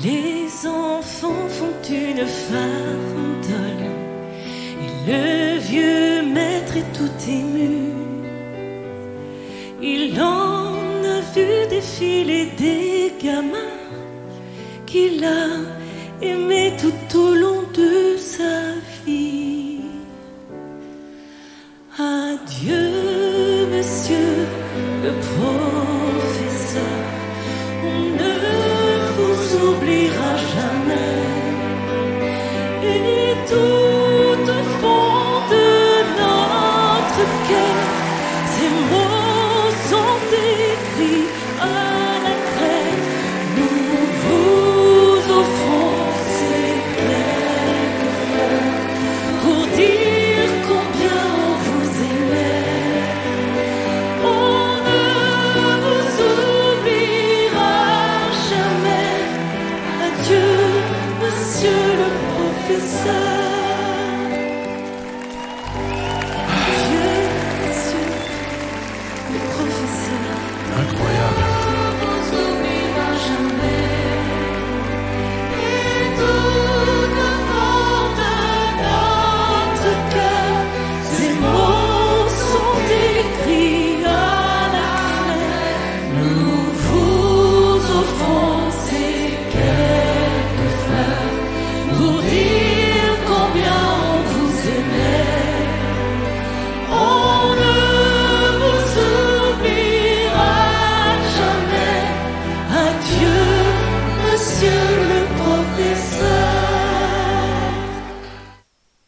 Les enfants font une farandole et le vieux maître est tout ému. Il en a vu défiler des gamins qu'il a aimés tout au long de sa vie. Adieu, monsieur le professeur, on ne vous oubliera jamais. Et tout au fond de notre cœur, ces mots sont écrits à la craie. Nous vous offrons ces quelques fleurs pour dire combien on vous aimait. On ne vous oubliera jamais. Adieu, monsieur le professeur.